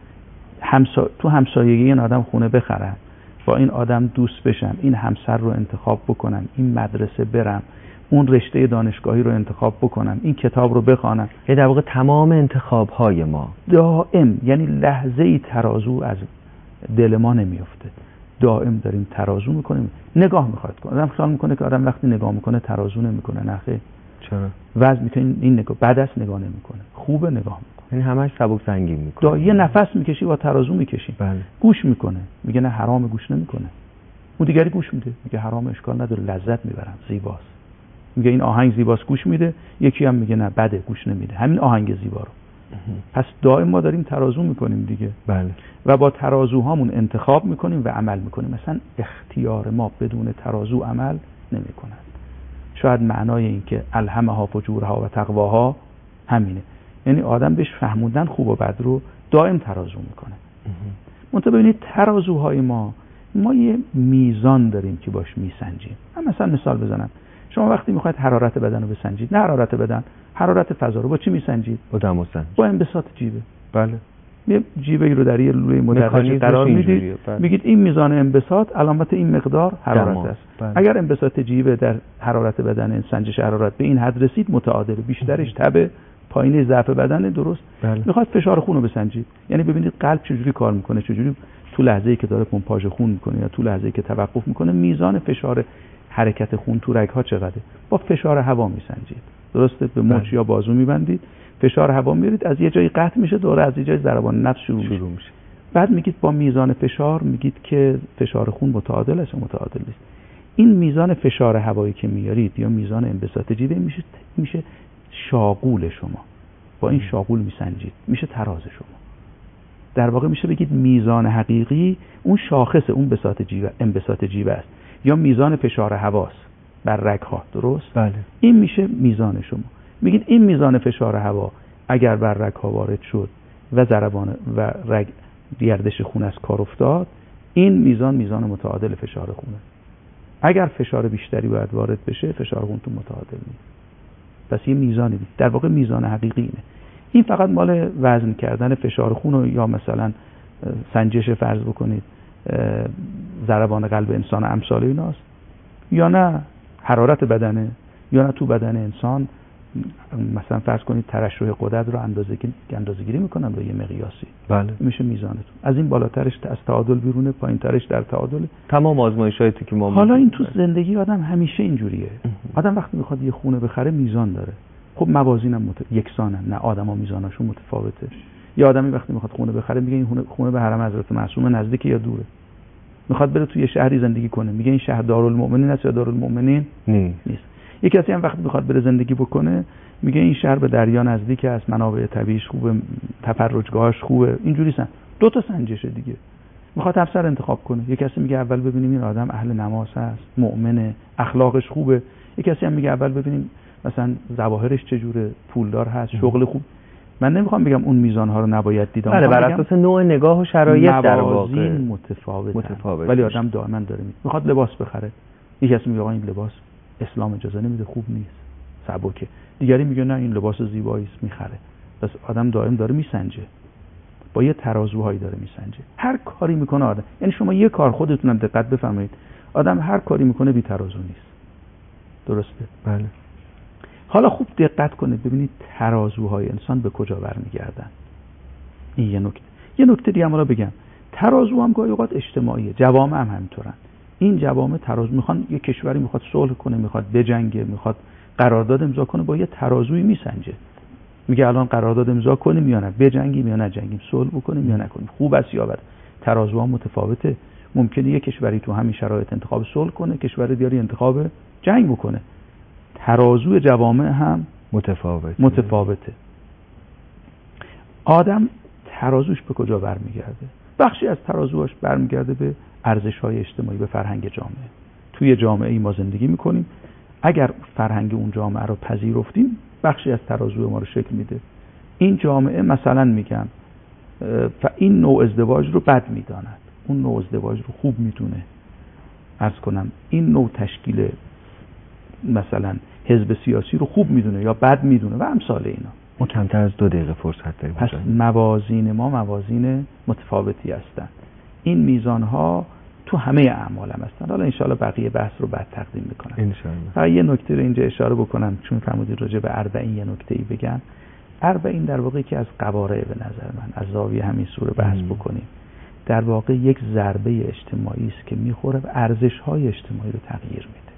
تو همسایگی این آدم خونه بخرم، با این آدم دوست بشم، این همسر رو انتخاب بکنم، این مدرسه برم، اون رشته دانشگاهی رو انتخاب بکنم، این کتاب رو بخوانم. در واقع تمام انتخاب‌های ما دائم، یعنی لحظه‌ای ترازو از دل ما نمیفته، دائم داریم ترازو میکنیم. نگاه میخواد کنه، آدم خیال میکنه که آدم وقتی نگاه میکنه ترازو نمیکنه. نه خیر. چرا؟ وزن میکنه، این نگاه بعد از نگاه نمیکنه، خوبه نگاه میکنه، یعنی همش سبک سنگین میکنه. یه نفس میکشی با ترازو میکشی. بله. گوش میکنه، میگه نه حرام، گوش نمیکنه. اون دیگری گوش میده، میگه حرام، اشکال نداره، لذت میبرم، زیباست. میگه این آهنگ زیباست، گوش میده. یکی هم میگه نه بده، گوش نمیده، همین آهنگ زیبا رو. پس دائم ما داریم ترازو میکنیم دیگه. بله. و با ترازوهامون انتخاب میکنیم و عمل میکنیم. مثلا اختیار ما بدون ترازو عمل نمیکنه. شاید معنای این که الهمها فجورها و تقواها همینه، یعنی آدم بهش فهموندن خوب و بد رو دائم ترازو میکنه. منتها ببینید ترازوهای ما یه میزان داریم که باش میسنجیم. مثلا مثال بزنم، شما وقتی میخواید حرارت بدن رو بسنجید، نه حرارت بدن، حرارت فضا رو با چی میسنجید؟ با دماسنج، با انبساط جیبه. بله. یه جیبه رو در یه لوله مدرج قرار میدید، میگید این میزان انبساط علامت این مقدار حرارت است. بله. اگر انبساط جیبه در حرارت بدن، سنجش حرارت به این حد رسید، متعادل، بیشترش تب، پایینه ضعف بدن، درست؟ بله. میخواد فشار خون رو بسنجید، یعنی ببینید قلب چجوری کار میکنه، چجوری تو لحظه‌ای که داره پمپاژ خون میکنه یا تو لحظه‌ای که توقف میکنه میزان فشار حرکت خون تو رگ‌ها چقدره. با فشار هوا میسنجید، درسته؟ به مچ یا بازو میبندید، فشار هوا میارید، از یه جایی قطع میشه، دوره از یه جای ضربان نفس شروع میشه. بعد میگید با میزان فشار، میگید که فشار خون متعادل است یا متعادل نیست. این میزان فشار هوایی که میارید یا میزان انبساط جیوه میشه شاغول شما. با این شاغول میسنجید، میشه تراز شما. در واقع میشه بگید میزان حقیقی اون شاخص اون انبساط جیوه است یا میزان فشار هواست بر رگ‌ها، درست؟ بله. این میشه میزان شما. میگید این میزان فشار هوا اگر بر رگ‌ها وارد شد و ضربان و رگ گردش خون از کار افتاد، این میزان متعادل فشار خونه. اگر فشار بیشتری باید وارد بشه، فشار خون تو متعادل نیست. پس یه میزانی در واقع میزان حقیقی اینه. این فقط مال وزن کردن فشار خون یا مثلا سنجش فرض بکنید ضربان قلب انسان امثال ایناست، یا نه حرارت بدنه، یا نه تو بدن انسان مثلا فرض کنید ترشح غدد رو اندازه‌گیری میکنن با یه مقیاسی. بله. میشه میزانتون. از این بالاترش از تعادل بیرونه، پایینترش در تعادل. تمام آزمایشاتی که ما حالا این تو زندگی آدم همیشه اینجوریه. آدم وقتی میخواد یه خونه بخره میزان داره. خب موازینم یکسانن، نه آدما میزاناشون متفاوته. یه آدمی وقتی میخواد خونه بخره میگه این خونه به حرم حضرت معصومه نزدیکه یا دوره. میخواد بره توی شهری زندگی کنه میگه این شهر دارالمؤمنین است یا دارالمؤمنین نیست. یک کسی هم وقتی میخواد بره زندگی بکنه میگه این شهر به دریا نزدیک است، منابع طبیعیش خوبه، تفرجگاهش خوبه. اینجوری دو تا سنجشه دیگه. میخواد افسر انتخاب کنه، یک کسی میگه اول ببینیم این آدم اهل نماز هست، مؤمنه، اخلاقش خوبه. یک کسی هم میگه اول ببینیم مثلا ظواهرش چجوره، پولدار هست، شغل خوب. من نمیخوام بگم اون میزانها رو نباید دید، بله، بر اساس نوع نگاه و شرایط در واقع متفاوته. ولی آدم دائما داره میخواد لباس بخره. یک کسی میگه آقا این لباس اسلام اجازه نمیده، خوب نیست، سبکه. دیگری میگه نه این لباس زیبایی است، میخره. پس آدم دائم داره میسنجه، با یه ترازوهایی داره میسنجه. هر کاری میکنه آدم، یعنی شما یه کار خودتونم دقت بفرمایید، آدم هر کاری میکنه بی ترازو نیست، درسته؟ بله. حالا خوب دقت کنید ببینید ترازوهای انسان به کجا برمیگردن. این یه نکته دیگه هم حالا بگم. ترازو هم گاهی اوقات اجتماعیه، جوامع هم همینطورن. این جوامع ترازو میخوان، یه کشوری میخواد صلح کنه، میخواد بجنگه، میخواد قرارداد امضا کنه، با یه ترازویی میسنجه. میگه الان قرارداد امضا کنیم یا نه، بجنگیم یا نجنگیم، صلح بکنیم یا نکنیم، خوب است یا بد. ترازوها متفاوته. ممکنه یه کشوری تو همین شرایط انتخاب صلح کنه، کشور دیگری انتخاب جنگ بکنه. ترازوی جوامع هم متفاوته. آدم ترازوش به کجا برمیگرده؟ بخشی از ترازوش برمیگرده به ارزش‌های اجتماعی، به فرهنگ جامعه. توی جامعه‌ای ما زندگی می‌کنیم، اگر فرهنگ اون جامعه رو پذیرفتیم، بخشی از ترازو ما رو شکل میده. این جامعه مثلا میگم این نوع ازدواج رو بد میداند، اون نوع ازدواج رو خوب میدونه. عرض کنم این نوع تشکیل مثلا حزب سیاسی رو خوب میدونه یا بد میدونه و امثال اینا. ما کمتر از 2 دقیقه فرصت داریم. پس موازین ما موازین متفاوتی هستند. این میزانها تو همه اعمال هم هستن. حالا انشاءالله بقیه بحث رو بعد تقدیم میکنم. انشاءالله. یه نکته رو اینجا اشاره بکنم چون فرمودید راجع به 40 یه نکته‌ای بگم. 40 در واقع که از قوارع به نظر من از زاویه همین سوره بحث بکنیم، در واقع یک ضربه اجتماعی است که میخوره و ارزش‌های اجتماعی رو تغییر میده.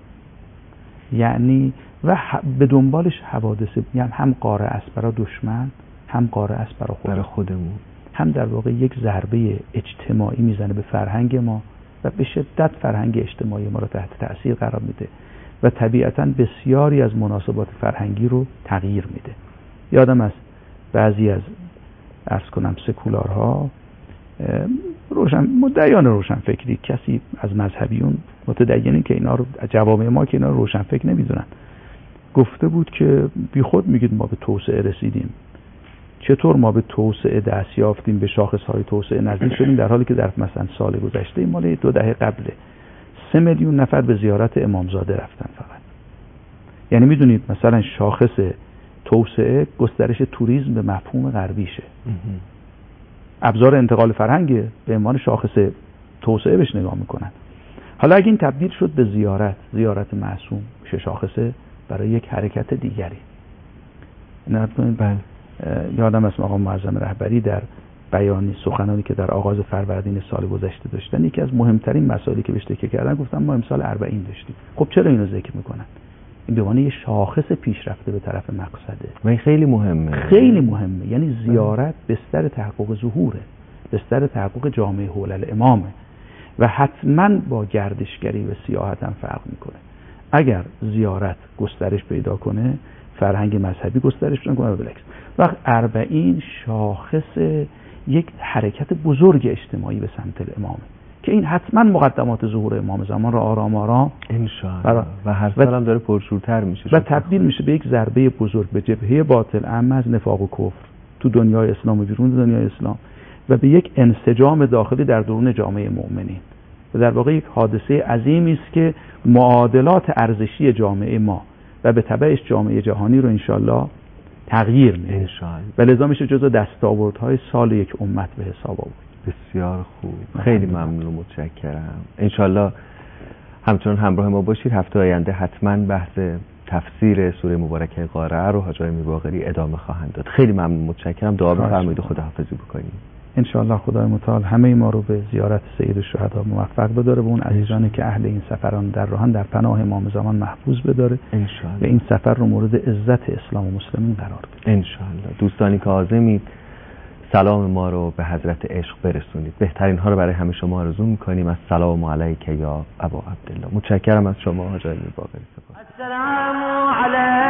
یعنی و به دنبالش حوادث، یعنی هم قاره است برای دشمن، هم قاره است برای خودمون، هم در واقع یک ضربه اجتماعی میزنه به فرهنگ ما و به شدت فرهنگ اجتماعی ما رو تحت تأثیر قرار میده و طبیعتاً بسیاری از مناسبات فرهنگی رو تغییر میده. یادم از بعضی از عرض کنم سکولارها، مدعیان روشنفکری، کسی از مذهبیون متدینین که اینا رو جوامع ما که اینا رو روشنفکر نمیدونن، گفته بود که بی خود میگید ما به توسعه رسیدیم. چطور ما به توسعه دست یافتیم، به شاخص‌های توسعه نزدیک شدیم، در حالی که در مثلا سال گذشته مال 2 دهه قبله 3 میلیون نفر به زیارت امامزاده رفتن فقط. یعنی میدونید مثلا شاخص توسعه گسترش توریسم به مفهوم غربیشه. ابزار انتقال فرهنگ به عنوان شاخص توسعه بهش نگاه میکنن. حالا اگه این تبدیل شد به زیارت معصوم، میشه شاخصه برای یک حرکت دیگری. نقد کنید. یادم از آقا معظم رهبری در بیانی سخنانی که در آغاز فروردین سال گذشته داشتن، یکی از مهمترین مسائلی که بهش تکیه کردن گفتم ما امسال 40 داشتیم. خب چرا اینو ذکر میکنن؟ این به معنی یه شاخص پیشرفته به طرف مقصده و این خیلی مهمه، خیلی مهمه. یعنی زیارت بستر تحقق ظهوره، بستر تحقق جامعه حول الامامه و حتما با گردشگری و سیاحت هم فرق میکنه. اگر زیارت گسترش پیدا کنه، فرهنگ مذهبی گسترش پیدا کنه، بالعکس وقت 40 شاخص یک حرکت بزرگ اجتماعی به سمت الامامه که این حتما مقدمات ظهور امام زمان را آرام آرام انشاءالله و هر سال هم داره پرشورتر میشه و تبدیل میشه به یک ضربه بزرگ به جبهه باطل عام از نفاق و کفر تو دنیای اسلام و بیرون دنیای اسلام و به یک انسجام داخلی در درون جامعه مؤمنین و در واقع یک حادثه عظیمی است که معادلات ارزشی جامعه ما و به تبعش جامعه جهانی رو انشالله تغییر میده و لذا میشه جزو دستاوردهای سال یک امت به حساب آورد. بسیار خوب، خیلی ممنون و متشکرم. انشالله همچنان همراه ما باشید. هفته آینده حتما بحث تفسیر سوره مبارکه قارعه رو حاج آقای میرباقری ادامه خواهند داد. خیلی ممنون، متشکرم. دعا بفرمایید و خداحافظی بکنید. انشاءالله خدای متعال همه ما رو به زیارت سید الشهدا موفق بداره و اون عزیزانی که اهل این سفران در راهن در پناه امام زمان محفوظ بداره انشاءالله و این سفر رو مورد عزت اسلام و مسلمین قرار بده. انشاءالله. دوستانی که عازمید سلام ما رو به حضرت عشق برسونید. بهترین ها رو برای همه شما آرزو می‌کنیم. السلام علیک یا ابا عبدالله. متشکرم از شما حاج آقای میرباقری. السلام علیک